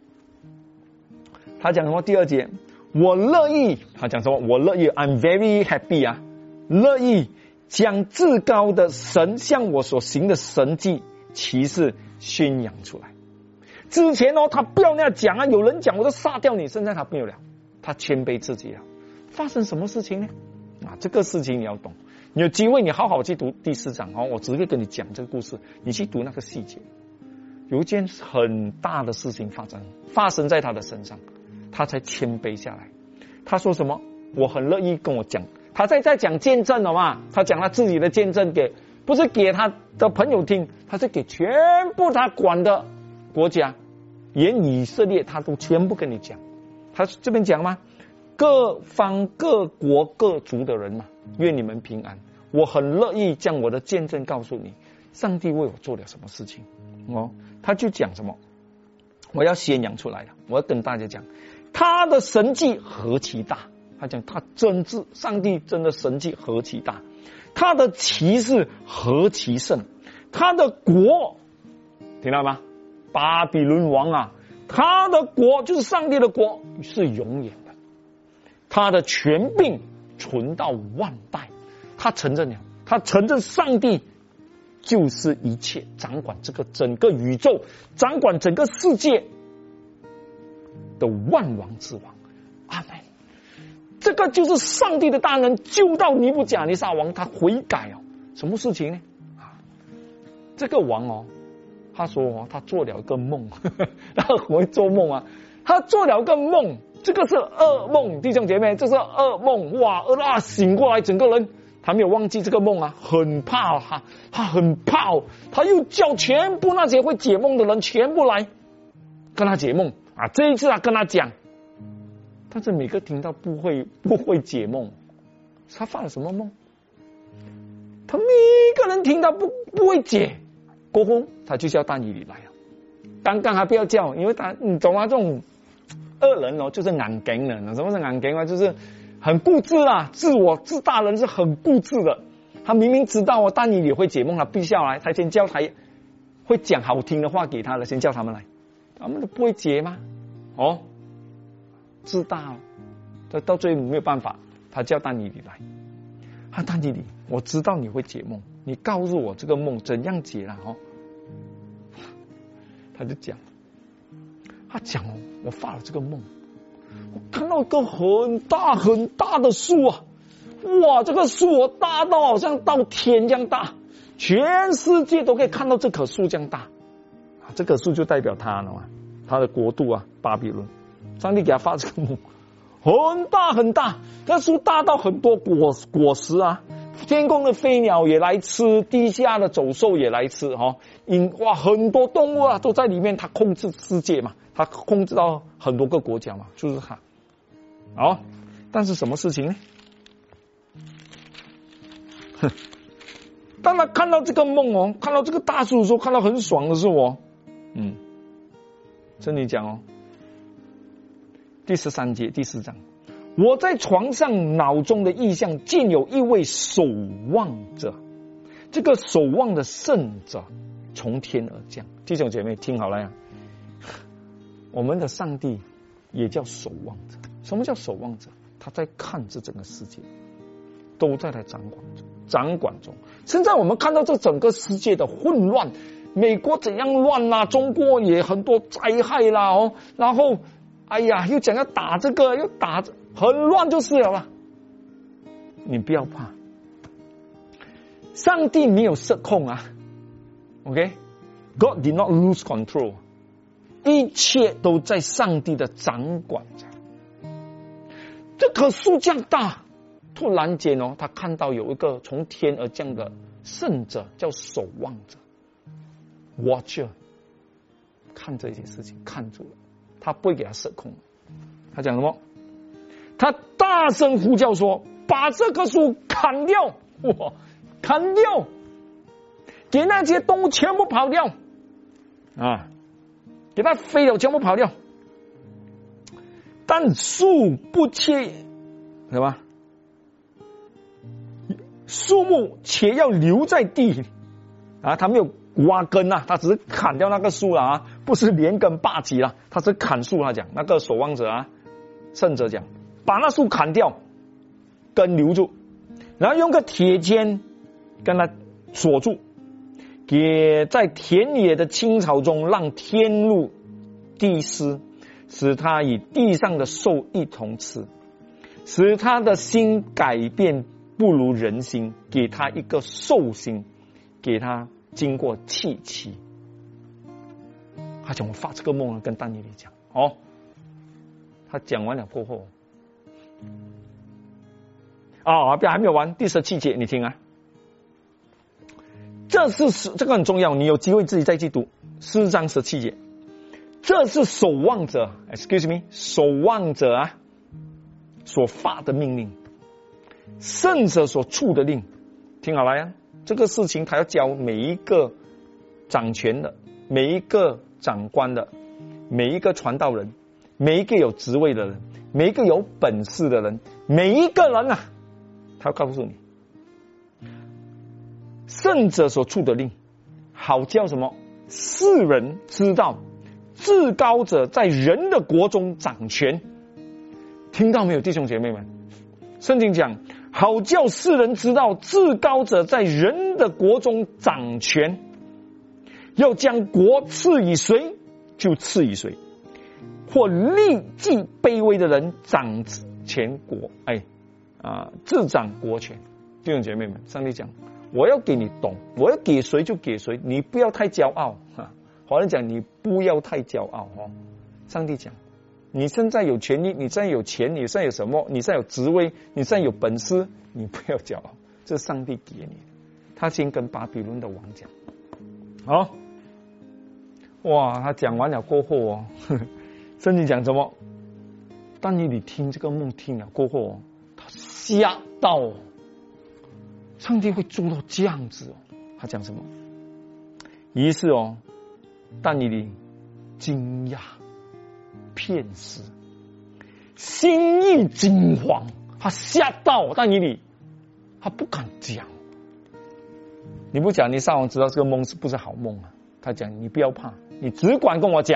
他讲什么？第二节，我乐意。他讲什么？我乐意 ，I'm very happy 啊，乐意将至高的神向我所行的神迹奇事宣扬出来。之前哦，他不要那样讲啊，有人讲我就杀掉你，现在他没有了，他谦卑自己了。发生什么事情呢？啊，这个事情你要懂。你有机会，你好好去读第四章哦。我只会跟你讲这个故事，你去读那个细节。有一件很大的事情发生，发生在他的身上，他才谦卑下来。他说什么？我很乐意跟我讲。他在在讲见证了嘛？他讲他自己的见证给，不是给他的朋友听，他是给全部他管的国家，连以色列他都全部跟你讲。他这边讲吗？各方各国各族的人嘛，愿你们平安。我很乐意将我的见证告诉你，上帝为我做了什么事情哦。他就讲什么，我要宣扬出来了，我要跟大家讲，他的神迹何其大。他讲他真是上帝真的神迹何其大，他的奇事何其盛，他的国听到吗？巴比伦王啊，他的国就是上帝的国，是永远的。他的权柄存到万代，他承认了，他承认上帝就是一切，掌管这个整个宇宙，掌管整个世界的万王之王。阿们。这个就是上帝的大能，救到尼布甲尼撒王，他悔改哦。什么事情呢？啊，这个王哦，他说哦，他做了一个梦，他很会做梦啊，他做了一个梦。这个是噩梦，弟兄姐妹，这是噩梦哇！啊，醒过来，整个人他没有忘记这个梦啊，很怕他，他很怕，他又叫全部那些会解梦的人全部来跟他解梦啊。这一次他跟他讲，但是每个听到不会不会解梦，他发了什么梦？他每个人听到不不会解，过后他就叫但以理来了。刚刚还不要叫，因为他你懂吗？这种恶人哦，就是硬颈人。什么是硬颈啊？就是很固执啦，自我自大人是很固执的。他明明知道哦，但以理会解梦，他必须要来，他先叫他会讲好听的话给他的，先叫他们来，他们都不会解吗？哦，自大，到到最后没有办法，他叫但以理来，他但以理，我知道你会解梦，你告诉我这个梦怎样解了哦。他就讲，他讲哦，我发了这个梦，我看到一个很大很大的树啊，哇，这个树哦大到好像到天这样大，全世界都可以看到这棵树这样大，这棵树就代表他了嘛，他的国度啊，巴比伦。上帝给他发这个梦，很大很大，那树大到很多果果实啊，天空的飞鸟也来吃，地下的走兽也来吃哈，因哇很多动物啊都在里面，他控制世界嘛，他控制到很多个国家嘛，就是他。好，但是什么事情呢？哼，当他看到这个梦哦，看到这个大树的时候，看到很爽的是我，嗯，真理讲哦，第十三节第四章，我在床上脑中的意象，见有一位守望者，这个守望的圣者从天而降。弟兄姐妹听好了呀，我们的上帝也叫守望者。什么叫守望者？他在看这整个世界，都在他掌管中，掌管中。现在我们看到这整个世界的混乱，美国怎样乱啦、啊，中国也很多灾害啦哦，然后哎呀又讲要打这个，又打这很乱就是了啦。你不要怕，上帝没有失控啊 ，OK，God did not lose control， 一切都在上帝的掌管下。这棵树这样大，突然间哦，他看到有一个从天而降的圣者，叫守望者 ，Watcher， 看这些事情看住了，他不会给他失控。他讲什么？他大声呼叫说：“把这棵树砍掉！哇，砍掉！给那些动物全部跑掉啊！给它飞了，全部跑掉。但树不切，什么？树木且要留在地里啊！他没有挖根啊，他只是砍掉那个树了啊，不是连根拔起了，他是砍树。他讲那个守望者啊，圣者讲。”把那树砍掉，根留住，然后用个铁签跟它锁住，给在田野的青草中让天露地湿，使它与地上的兽一同吃，使他的心改变不如人心，给他一个兽心，给他经过气期。他讲我发这个梦了，跟但以理讲哦，他讲完了过后。啊、哦，还没有完，第十七节你听啊，这是这个很重要，你有机会自己再去读四章十七节，这是守望者 ，excuse me， 守望者啊所发的命令，圣者所出的令，听好了呀，这个事情他要教每一个掌权的，每一个长官的，每一个传道人，每一个有职位的人，每一个有本事的人，每一个人啊。他告诉你，圣者所出的令，好叫什么？世人知道，至高者在人的国中掌权。听到没有，弟兄姐妹们？圣经讲，好叫世人知道，至高者在人的国中掌权，要将国赐予谁，就赐予谁，或立即卑微的人掌全国。哎。啊，自掌国权，弟兄姐妹们，上帝讲，我要给你懂，我要给谁就给谁，你不要太骄傲。哈，华人讲你不要太骄傲哦。上帝讲，你现在有权利，你现在有钱，你现在有什么，你现在有职位，你现在有本事，你不要骄傲，这是上帝给你的。他先跟巴比伦的王讲，好、哦，哇，他讲完了过后哦，呵呵圣经讲什么？但你你听这个梦听了过后哦。吓到、哦，上帝会做到这样子哦。他讲什么？于是哦，但以理惊讶片时，心意惊惶，他吓到但以理，他不敢讲。你不讲，你上网知道这个梦是不是好梦啊？ 他讲你不要怕，你只管跟我讲。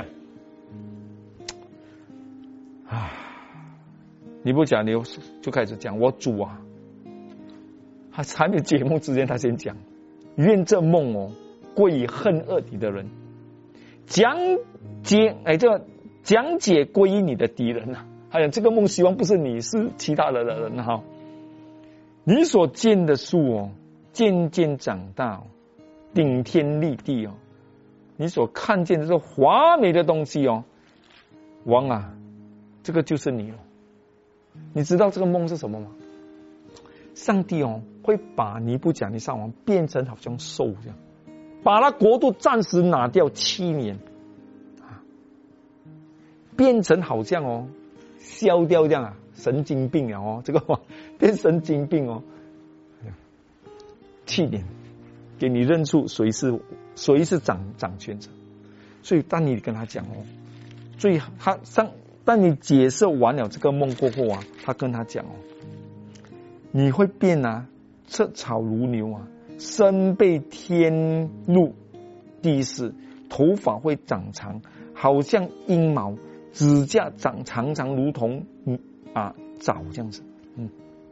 啊，你不讲，你就开始讲我主啊，他还没解梦之前，他先讲，愿这梦哦归于恨恶你的人，讲解哎这讲解归于你的敌人啊。他讲这个梦希望不是你，是其他的人哈。你所见的树哦，渐渐长大，顶天立地哦。你所看见的是华美的东西哦，王啊，这个就是你了。你知道这个梦是什么吗？上帝哦会把尼布甲尼撒王变成好像兽这样，把他国度暂时拿掉七年，啊，变成好像哦消掉这样啊，神经病啊哦，这个话变神经病哦，七年给你认出谁是谁是掌掌权者。所以当你跟他讲哦，最他上当你解释完了这个梦过后啊，他跟他讲哦，你会变啊，彻草如牛啊，身被天露地势，头发会长长，好像鹰毛，指甲长长长，如同嗯啊爪这样子，嗯。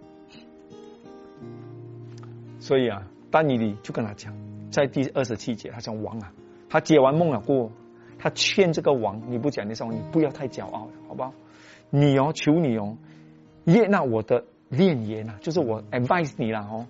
所以啊，但以理就跟他讲，在第二十七节，他讲王啊，他解完梦了过后，他劝这个王，你不讲你上，你不要太骄傲了，好不好？你哦，求你哦，悦纳我的谏言啊，就是我 advise 你啦哦，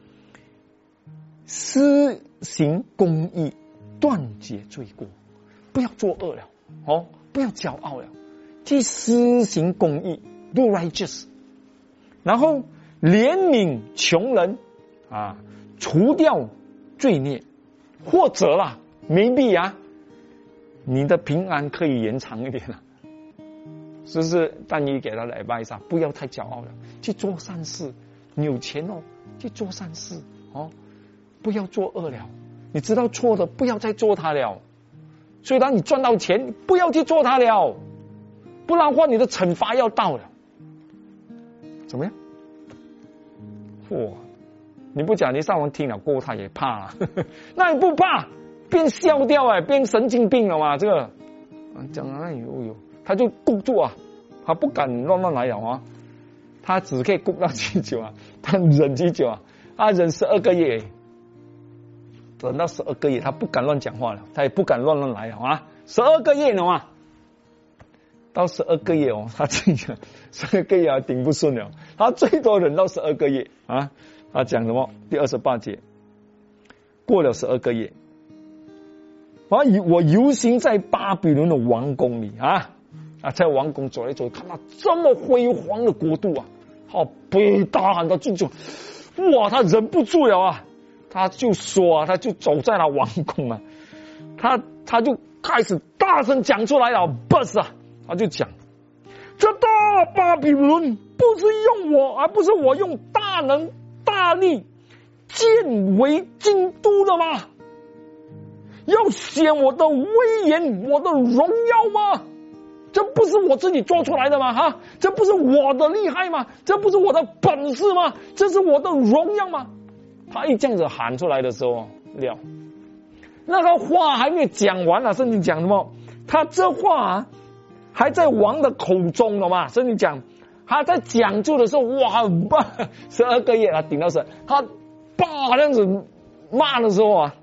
施行公义，断绝罪过，不要作恶了哦，不要骄傲了，去施行公义 ，do righteous， 然后怜悯穷人啊，除掉罪孽，或者啦 ，maybe 啊，你的平安可以延长一点了。是不是？但你给他的 advice 不要太骄傲了，去做善事。你有钱哦，去做善事哦，不要做恶了。你知道错的，不要再做它了。所以当你赚到钱，不要去做它了，不然的话你的惩罚要到了。怎么样？哇！你不讲，你上网听了过后他也怕了，那你不怕，变笑掉哎，变神经病了嘛？这个讲啊，有有。他就顾住啊，他不敢乱乱来了啊，他只可以顾到几久啊，他忍几久啊，他忍十二个月，等到十二个月，他不敢乱讲话了，他也不敢乱乱来了啊，十二个月了嘛，到十二个月哦，他这个十二个月啊顶不顺了，他最多忍到十二个月啊，他讲什么？第二十八节，过了十二个月，我我游行在巴比伦的王宫里啊。啊，在王宫走来走，看到这么辉煌的国度啊，好北大喊到就就，哇，他忍不住了啊，他就说啊，他就走在了王宫啊，他他就开始大声讲出来了 ，boss 啊，他就讲，这大巴比伦不是用我，而不是我用大能大力建为京都的吗？要显我的威严，我的荣耀吗？这不是我自己做出来的吗？哈，这不是我的厉害吗？这不是我的本事吗？这是我的荣耀吗？他一这样子喊出来的时候，了，那个话还没有讲完啊，圣经讲什么？他这话啊，还在王的口中了嘛？圣经讲，他在讲述的时候，哇，十二个月啊，顶到神，他叭这样子骂的时候啊，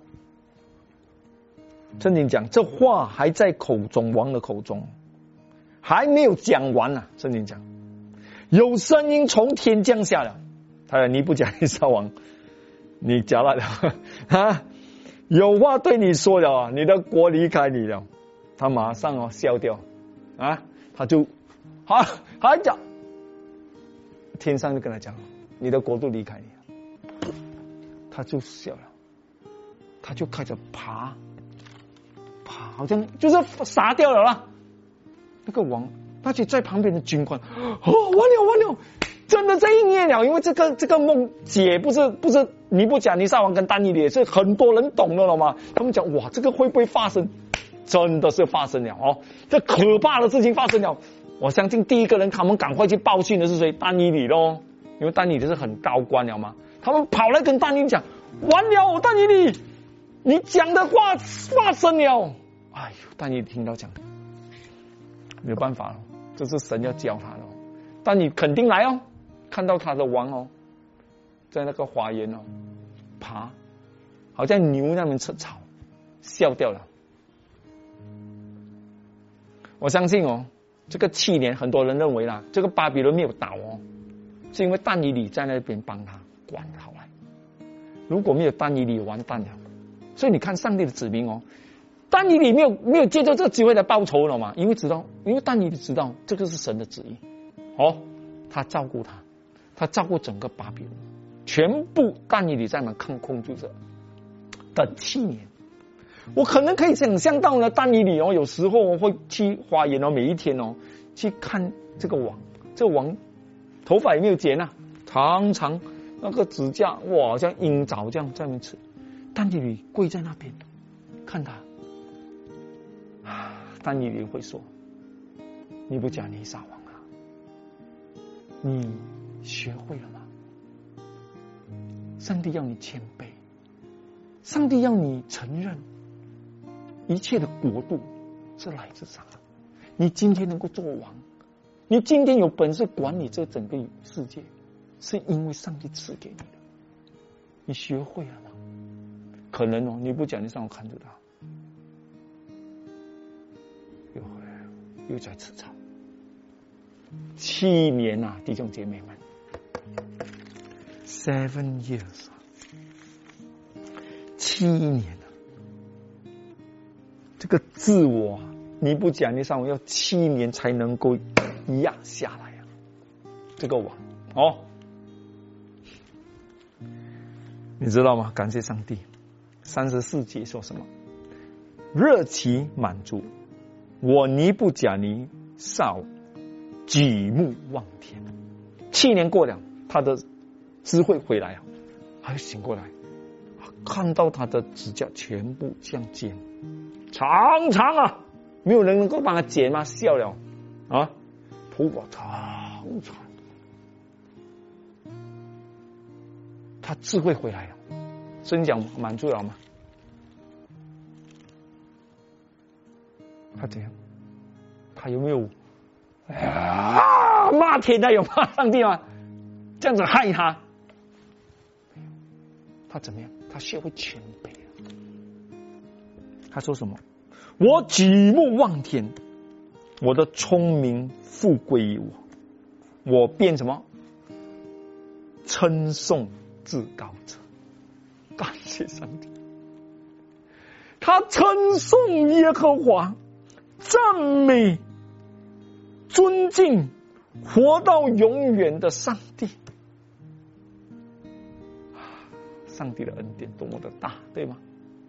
圣经讲，这话还在口中，王的口中。还没有讲完呢、啊，圣经讲，有声音从天降下了。他说：“尼布甲尼撒王，你讲了啊，有话对你说了啊，你的国离开你了。”他马上哦笑掉啊，他就好还讲，天上就跟他讲，你的国度离开你了，他就笑了，他就开始爬，爬好像就是傻掉了啦。那个王，而且在旁边的军官，哦，完了完了，真的这一年了，因为这个这个梦解不是不是尼布甲尼撒王跟但以理，是很多人懂了了吗？他们讲哇，这个会不会发生？真的是发生了哦，这可怕的事情发生了。我相信第一个人他们赶快去报信的是谁？但以理咯，因为但以理是很高官了嘛，他们跑来跟但以理讲，完了，但以理， 你讲的话发生了。哎呦，但你听到讲，没有办法了，这是神要教他的。但你肯定来哦，看到他的王哦，在那个花园哦爬，好像牛那边吃草，笑掉了。我相信哦，这个七年很多人认为啦，这个巴比伦没有倒哦，是因为但以理在那边帮他管好来。如果没有但以理，完蛋了。所以你看上帝的子民哦，但以理没有没有借助这个机会来报仇了嘛？因为知道，因为但以理知道这个是神的旨意，哦，他照顾他，他照顾整个巴比伦，全部但以理在那看控制着，等七年。我可能可以想象到呢，但以理哦，有时候会去花园哦，每一天哦去看这个王，这个王头发也没有剪啊，长长那个指甲哇，好像鹰爪这样在那边吃。但以理跪在那边看他，但以理会说：“尼布甲尼撒王啊，你学会了吗？上帝要你谦卑，上帝要你承认。”一切的国度是来自上帝。你今天能够做王，你今天有本事管理这整个世界，是因为上帝赐给你的。你学会了吗？可能哦，你不讲，你上午看着他，又回来了，又在吃草。七年啊，弟兄姐妹们 ，seven years， 七年。这个自我，你不讲，你上午要七年才能够压下来啊！这个王哦，你知道吗？感谢上帝，三十四节说什么？热其满足，我尼布甲尼撒举目望天。七年过了，他的智慧回来啊，他又醒过来，看到他的指甲全部像尖。长长啊，没有人能够帮他剪吗？笑了啊，头发长长，他智慧回来了，所以你讲满足了吗？他怎样？他有没有啊骂天啊？有骂上帝吗？这样子害他？他怎么样？他学会谦卑。他说什么？我举目望天，我的聪明复归于我，我变什么？称颂至高者。感谢上帝，他称颂耶和华，赞美、尊敬活到永远的上帝。上帝的恩典多么的大，对吗？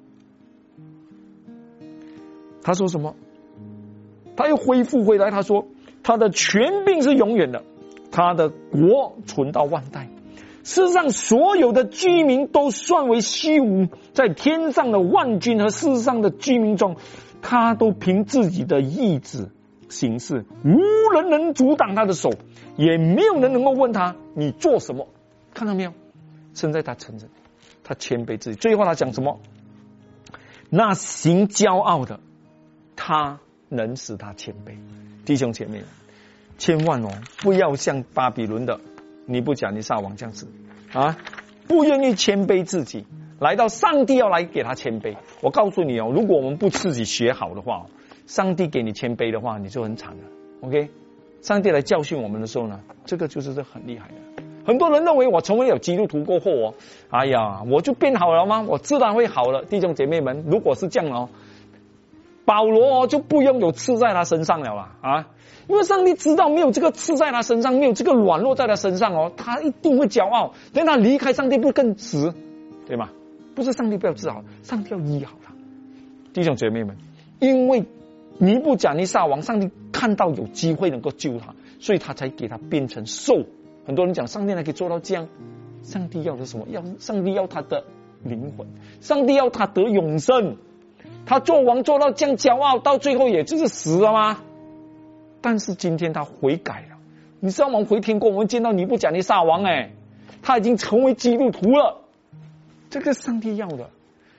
他说什么？他又恢复回来，他说他的权柄是永远的，他的国存到万代。世上所有的居民都算为虚无，在天上的万军和世上的居民中，他都凭自己的意志行事，无人能阻挡他的手，也没有人能够问他你做什么。看到没有？现在他承认，他谦卑自己。最后他讲什么？那行骄傲的，他能使他谦卑。弟兄姐妹，千万哦，不要像巴比伦的尼布甲尼撒王这样子啊，不愿意谦卑自己，来到上帝要来给他谦卑。我告诉你哦，如果我们不自己学好的话，上帝给你谦卑的话，你就很惨了。OK， 上帝来教训我们的时候呢，这个就是很厉害的。很多人认为我成为了基督徒过后哦，哎呀，我就变好了吗？我自然会好了。弟兄姐妹们，如果是这样哦，保罗哦就不用有刺在他身上了啦啊！因为上帝知道没有这个刺在他身上，没有这个软弱在他身上哦，他一定会骄傲。等他离开上帝，不更迟，对吗？不是上帝不要治好，上帝要医好他。弟兄姐妹们，因为尼布甲尼撒王，上帝看到有机会能够救他，所以他才给他变成兽。很多人讲上帝还可以做到这样，上帝要的什么？要上帝要他的灵魂，上帝要他得永生。他做王做到这样骄傲，到最后也就是死了吗？但是今天他悔改了。你知道我们回天国，我们见到尼布甲尼撒王，哎，他已经成为基督徒了。这个上帝要的，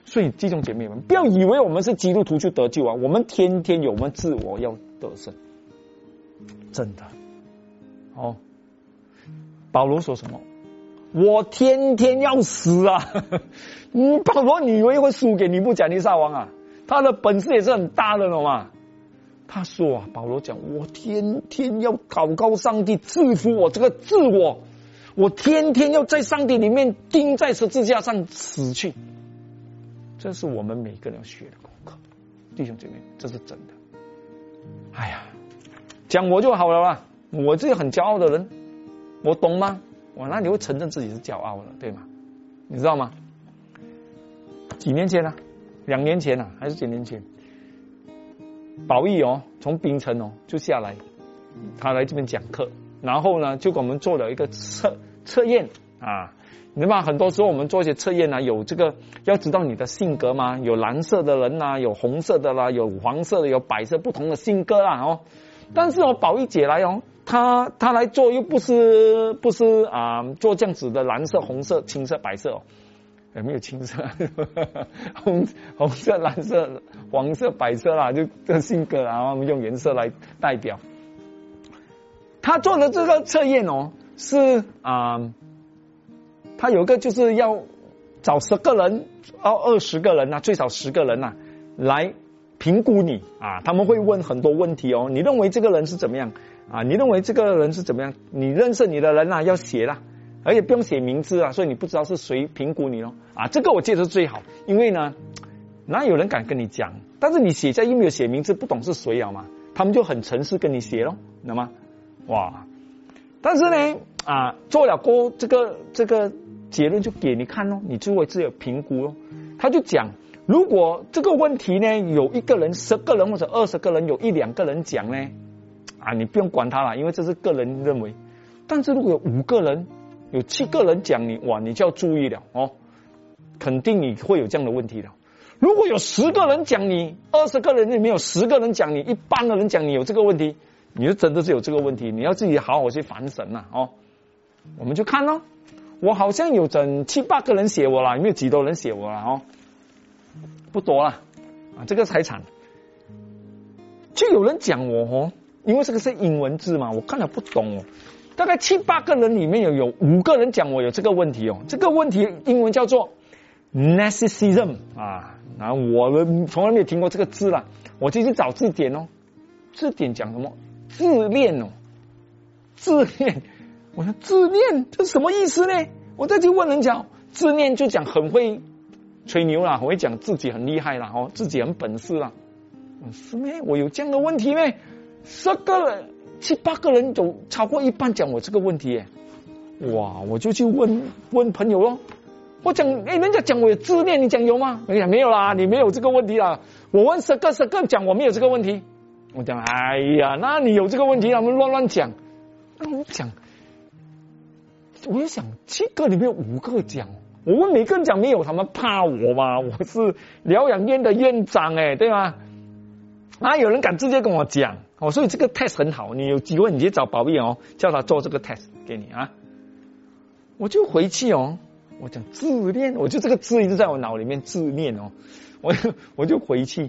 所以弟兄姐妹们，不要以为我们是基督徒就得救啊！我们天天有我们自我要得胜，真的。哦，保罗说什么？我天天要死啊！你保罗，你以为会输给尼布甲尼撒王啊？他的本事也是很大的了嘛。他说啊，保罗讲，我天天要祷告上帝制服我这个自我，我天天要在上帝里面钉在十字架上死去。这是我们每个人要学的功课，弟兄姐妹，这是真的。哎呀，讲我就好了啦，我这个很骄傲的人，我懂吗？我哪里会承认自己是骄傲的，对吗？你知道吗？几年前啊，两年前啊，还是几年前，宝义哦，从槟城哦就下来，他来这边讲课，然后呢就给我们做了一个测测验啊。你知道吗？很多时候我们做一些测验啊，有这个要知道你的性格吗？有蓝色的人啊，有红色的啦，有黄色的，有白色，不同的性格啦哦。但是哦，宝义姐来哦，她她来做又不是不是啊、呃，做这样子的蓝色、红色、青色、白色哦，有没有青色？红红色、蓝色、黄色、白色啦，就这性格啊，我们用颜色来代表。她做的这个测验哦，是啊。呃他有一个就是要找十个人，到二十个人啊，最少十个人啊，来评估你啊。他们会问很多问题哦。你认为这个人是怎么样啊？你认为这个人是怎么样？你认识你的人啊，要写啦，而且不用写名字啊，所以你不知道是谁评估你咯啊。这个我觉得是最好，因为呢，哪有人敢跟你讲？但是你写下又没有写名字，不懂是谁啊嘛，他们就很诚实跟你写咯，知道吗？哇！但是呢，啊，做了过这个这个。结论就给你看咯，你就会自己评估咯。他就讲，如果这个问题呢，有一个人、十个人或者二十个人，有一两个人讲呢，啊，你不用管他了，因为这是个人认为。但是如果有五个人、有七个人讲你，哇，你就要注意了哦，肯定你会有这样的问题的。如果有十个人讲你，二十个人里面有十个人讲你，一半的人讲你有这个问题，你就真的是有这个问题，你要自己好好去反省了哦。我们就看咯。我好像有整七八个人写我了，有没有几多人写我了哦？不多了啊，这个财产就有人讲我哦，因为这个是英文字嘛，我看了不懂哦。大概七八个人里面有有五个人讲我有这个问题哦，这个问题英文叫做 narcissism 啊，然后我们从来没有听过这个字啦，我就去找字典哦，字典讲什么？自恋哦，自恋。我说自恋这是什么意思呢？我再去问人家，自恋就讲很会吹牛啦，很会讲自己很厉害啦，哦，自己很本事啦。是咩？我有这样的问题咩？十个人、七八个人有超过一半讲我这个问题耶。哇！我就去问问朋友咯。我讲，哎，人家讲我有自恋，你讲有吗？人家没有啦，你没有这个问题啦。我问十个，十个讲我没有这个问题。我讲，哎呀，那你有这个问题，他们乱乱讲。那我讲。我就想，七个里面有五个讲，我问每个人讲没有，他们怕我嘛？我是疗养院的院长哎，对吗？哪有人敢直接跟我讲哦？所以这个 test 很好，你有机会你去找保育哦，叫他做这个 test 给你啊。我就回去哦，我讲自恋，我就这个字一直在我脑里面自恋哦，我就我就回去，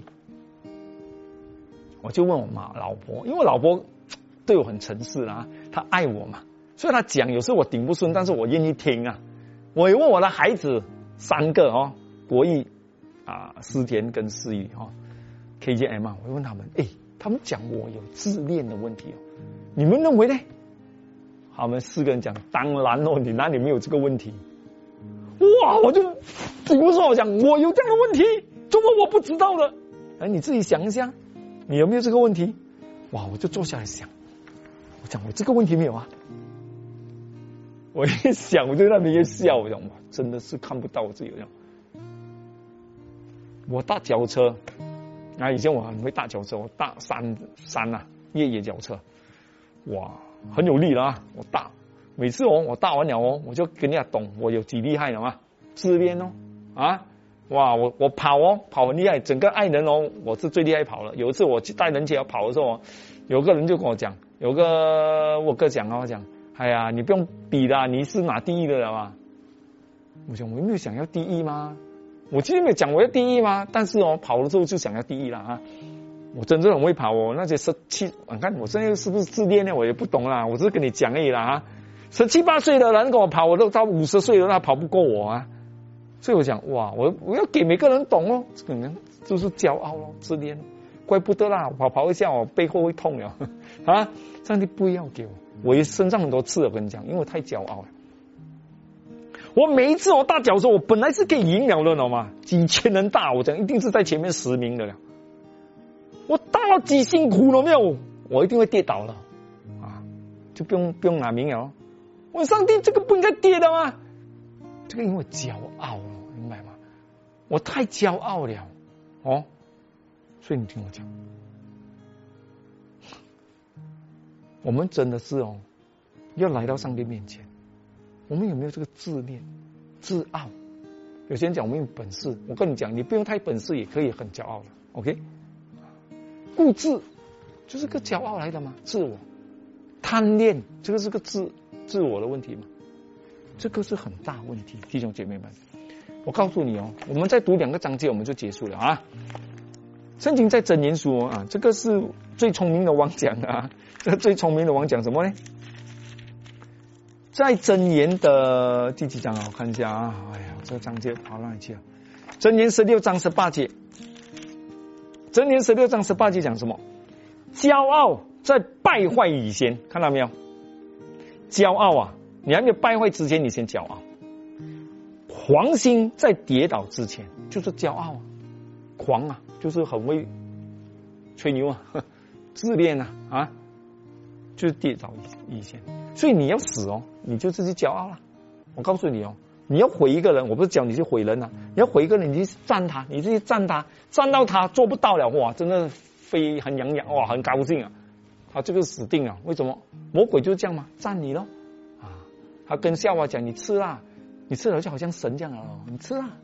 我就问我妈老婆，因为我老婆对我很诚实啊，她爱我嘛。所以他讲，有时候我顶不顺，但是我愿意听啊。我也问我的孩子三个哦，国艺啊、思田跟思雨哈 ，K J M 啊，我问他们，哎，他们讲我有自恋的问题哦，你们认为呢？他们四个人讲，当然哦，你哪里没有这个问题？哇，我就顶不顺，我讲我有这样的问题，怎么我不知道的？哎，你自己想一下，你有没有这个问题？哇，我就坐下来想，我讲我这个问题没有啊。我一想，我就在那边一笑，我讲哇，真的是看不到我自己这样。我搭脚车，啊，以前我很会搭脚车，我搭山山啊，越野脚车，哇，很有力了啊！我搭，每次哦，我搭完了哦，我就跟人家懂我有几厉害了嘛，自恋哦，啊，哇，我我跑哦，跑很厉害，整个爱人哦，我是最厉害跑了。有一次我去带人家跑的时候，有个人就跟我讲，有个我哥讲啊，我讲。哎呀，你不用比的，你是拿第一的了嘛？我想我没有想要第一吗？ 我今天没有讲我要第一吗？但是哦，跑了之后就想要第一了啊！我真正很会跑哦，那些十七，你看我现在是不是自恋呢？我也不懂啦，我只是跟你讲而已啦啊！十七八岁的人跟我跑，我都到五十岁了，他跑不过我啊！所以我讲哇，我我要给每个人懂哦，可能就是骄傲咯，自恋，怪不得啦，跑跑一下我背后会痛了啊！上帝不要给我，我也身上很多刺，我跟你讲，因为我太骄傲了。我每一次我大脚的时候，我本来是可以赢了的，知道吗？几千人大，我讲一定是在前面十名的了。我大到几辛苦了没有？我一定会跌倒了啊！就不用不用拿名了。我上帝，这个不应该跌的吗？这个因为骄傲了，明白吗？我太骄傲了哦，所以你听我讲，我们真的是哦，要来到上帝面前，我们有没有这个自恋、自傲？有些人讲我们有本事，我跟你讲，你不用太本事也可以很骄傲的 ，OK？ 固执就是个骄傲来的嘛，自我贪恋，这个是个自自我的问题嘛。这个是很大问题，弟兄姐妹们，我告诉你哦，我们再读两个章节我们就结束了啊。圣经在箴言书啊，这个是最聪明的王讲啊，这个最聪明的王讲什么呢？在箴言的第几章啊？我看一下啊，哎呀，这个章节跑哪里去了？箴言十六章十八节，箴言十六章十八节讲什么？骄傲在败坏以前，看到没有？骄傲啊！你还没有败坏之前，你先骄傲。狂心在跌倒之前，就是骄傲啊，狂啊，就是很会吹牛啊，自恋啊，啊，就是跌倒以前。所以你要死哦，你就自己骄傲了。我告诉你哦，你要毁一个人，我不是教你去毁人啊，你要毁一个人，你去赞他，你去赞他，赞到他做不到了，哇，真的飞很洋洋，哇，很高兴啊，他这个死定了。为什么？魔鬼就是这样嘛，赞你咯。他跟夏娃讲：“你吃啦，你吃了就好像神这样了，你吃啦。”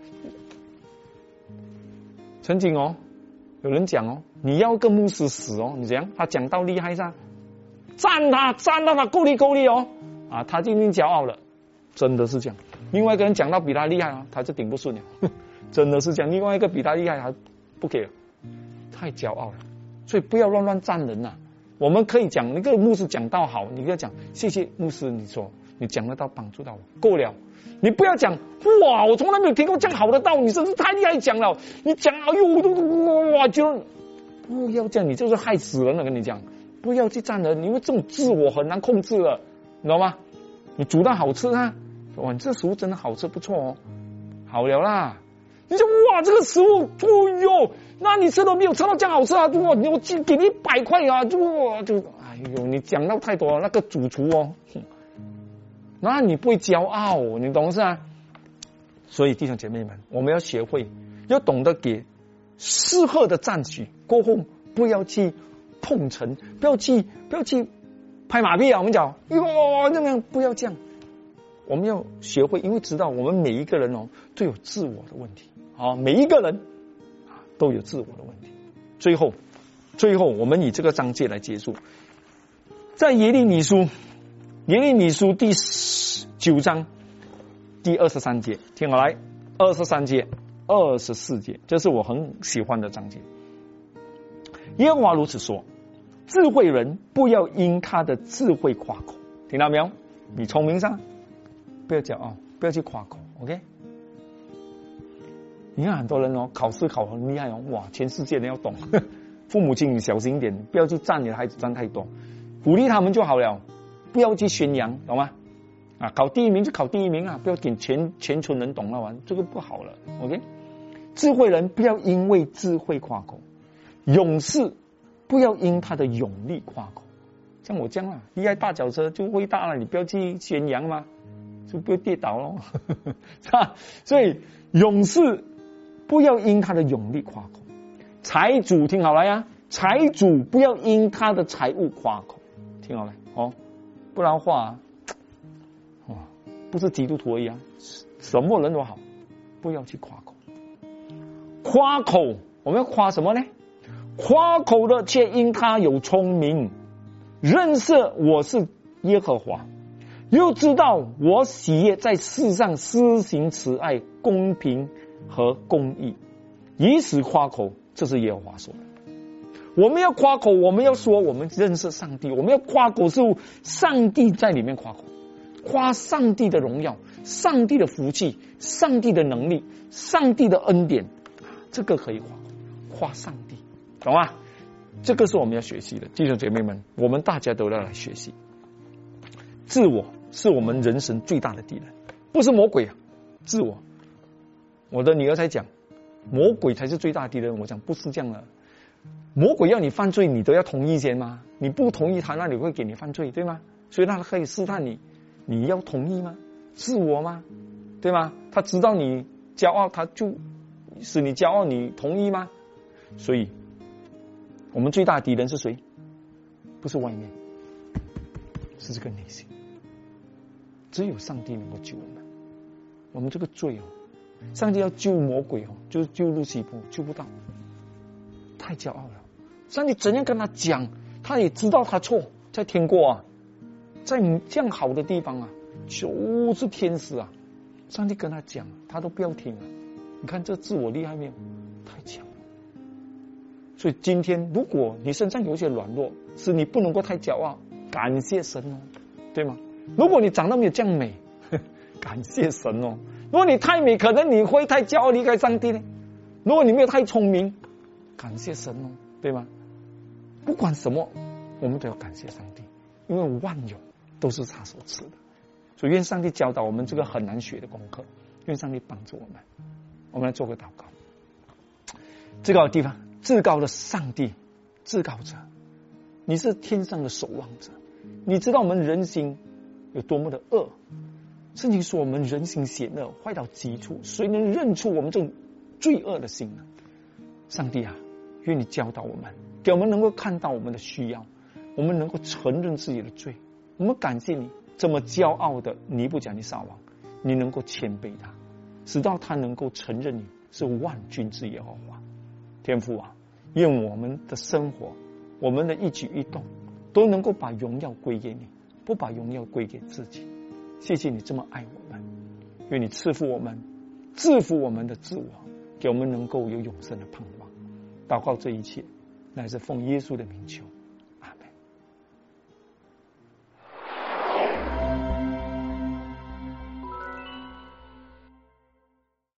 曾经哦，有人讲哦，你要跟牧师死哦，你怎样？他讲到厉害上，赞他，赞到他够力够力哦，啊，他就已经骄傲了，真的是这样。另外一个人讲到比他厉害啊，他就顶不顺了，真的是这样。另外一个比他厉害，他不给了，太骄傲了。所以不要乱乱赞人呐、啊。我们可以讲那个牧师讲道好，你跟他讲谢谢牧师，你说。你讲得到帮助到我够了，你不要讲哇，我从来没有听过这样好的道，你真是太厉害讲了。你讲哎呦，我都哇就不要这样，你就是害死人了。跟你讲，不要去赞人，因为这种自我很难控制了，你知道吗？你煮到好吃啊，哇，你这食物真的好吃不错哦，好了啦。你说哇，这个食物，哎呦，那你吃都没有吃到这样好吃啊！哇，我给你一百块啊，就就哎呦，你讲到太多了，那个主厨哦。那你不会骄傲，你懂是啊？所以弟兄姐妹们，我们要学会，要懂得给适合的赞许过后，不要去碰瓷，不要去不要去拍马屁啊！我们讲，哟，那样不要这样。我们要学会，因为知道我们每一个人哦都有自我的问题啊，每一个人啊都有自我的问题。最后，最后我们以这个章节来结束，在耶利米书。耶利米书第九章第二十三节，听我来，二十三节、二十四节，这是我很喜欢的章节。耶和华如此说：智慧人不要因他的智慧夸口，听到没有？你聪明上，不要骄傲，不要去夸口 ，OK？ 你看很多人哦，考试考很厉害哦，哇，全世界人要懂。父母亲你小心一点，不要去赞你的孩子赞太多，鼓励他们就好了。不要去宣扬，懂吗？啊，考第一名就考第一名啊！不要给全全村人懂了完，这个不好了。OK， 智慧人不要因为智慧夸口，勇士不要因他的勇力夸口。像我这样啊，厉害大脚车就伟大了，你不要去宣扬嘛，就不要跌倒咯，是吧？所以勇士不要因他的勇力夸口，财主听好了呀，财主不要因他的财物夸口，听好了哦。不然的话，哇，不是基督徒而已啊，什么人都好，不要去夸口。夸口，我们要夸什么呢？夸口的却因他有聪明，认识我是耶和华，又知道我喜悦在世上施行慈爱、公平、 和公义，以此夸口，这是耶和华说的。我们要夸口，我们要说我们认识上帝，我们要夸口是上帝在里面夸口，夸上帝的荣耀，上帝的福气，上帝的能力，上帝的恩典，这个可以夸口，夸上帝，懂吗？这个是我们要学习的，弟兄姐妹们，我们大家都要来学习。自我是我们人生最大的敌人，不是魔鬼啊，自我。我的女儿才讲，魔鬼才是最大的敌人。我讲不是这样的，魔鬼要你犯罪，你都要同意先吗？你不同意他，那里会给你犯罪，对吗？所以他可以试探你，你要同意吗？自我吗？对吗？他知道你骄傲，他就使你骄傲，你同意吗？所以我们最大的敌人是谁？不是外面，是这个内心。只有上帝能够救我们。我们这个罪哦，上帝要救魔鬼哦，就是救路西波，救不到，太骄傲了。上帝怎样跟他讲，他也知道他错。在天国啊，在这样好的地方啊，就是天使啊，上帝跟他讲，他都不要听了。你看这自我厉害没有？太强了。所以今天，如果你身上有一些软弱，是你不能够太骄傲，感谢神哦，对吗？如果你长得没有这样美，感谢神哦。如果你太美，可能你会太骄傲离开上帝呢。如果你没有太聪明，感谢神哦，对吗？不管什么，我们都要感谢上帝，因为万有都是他所赐的。所以愿上帝教导我们这个很难学的功课，愿上帝帮助我们。我们来做个祷告。至高的地方，至高的上帝，至高者，你是天上的守望者，你知道我们人心有多么的恶。圣经说我们人心险恶，坏到极处，谁能认出我们这种罪恶的心呢？上帝啊，愿你教导我们，给我们能够看到我们的需要，我们能够承认自己的罪。我们感谢你，这么骄傲的尼布甲尼撒王，你能够谦卑他，直到他能够承认你是万军之耶和华。天父啊，愿我们的生活，我们的一举一动，都能够把荣耀归给你，不把荣耀归给自己。谢谢你这么爱我们，愿你赐福我们，制服我们的自我，给我们能够有永生的盼望。祷告这一切，乃是奉耶稣的名求。